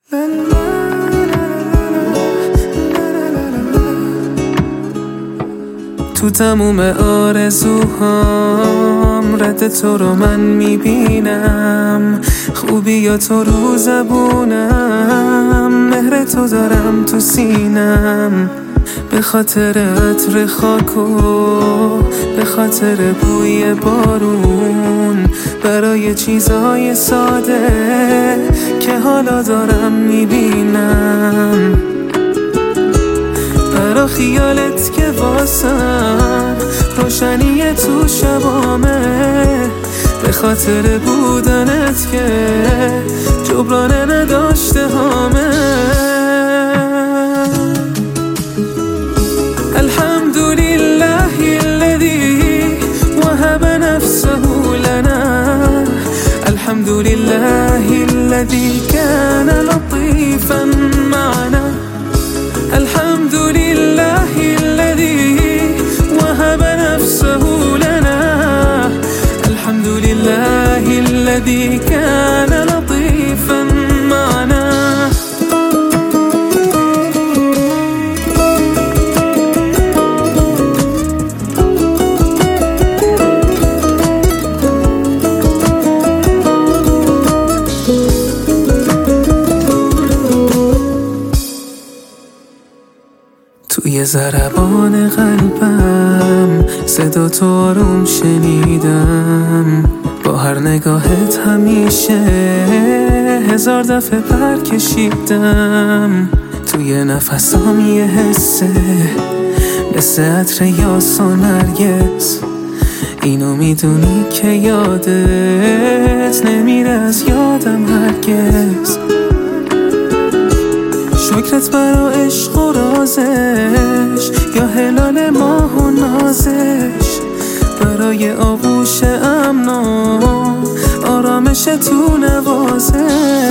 تو تموم آرزوهام رد تو رو من میبینم، خوبی یا تو رو زبونم، مهر تو دارم تو سینم. به خاطر عطر خاک و به خاطر بوی بارون، برای چیزای ساده که حالا دارم میبینم، برا خیالت که واسم روشنی تو شبامه، به خاطر بودنت که جبران نداشته هامه. الحمدلله الذي وهب نفسه لنا، الحمدلله الذي كان لطيفا معنا، الحمدلله الذي وهب نفسه لنا، الحمدلله الذي كان لطيفا معنا. توی ضربان قلبم صدا تو آروم شنیدم، با هر نگاهت همیشه هزار دفعه پر کشیدم. توی نفسام یه حسه مثل عطر یاس و نرگس، اینو میدونی که یادت نمیره از یادم هرگز. شکرت برا عشق و رازش، یا هلال ماه و نازش، برای آغوش امن و آرامش تو نوازش.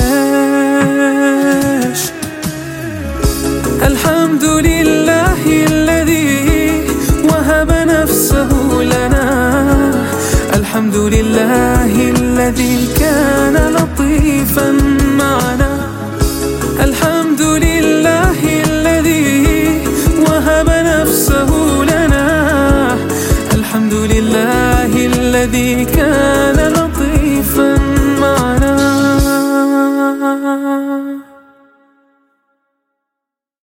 الحمدلله الذي وهب نفسه لنا، الحمدلله الذي كان لطيفا معنا، الحمدلله الذي وهب نفسه لنا، الحمدلله الذي كان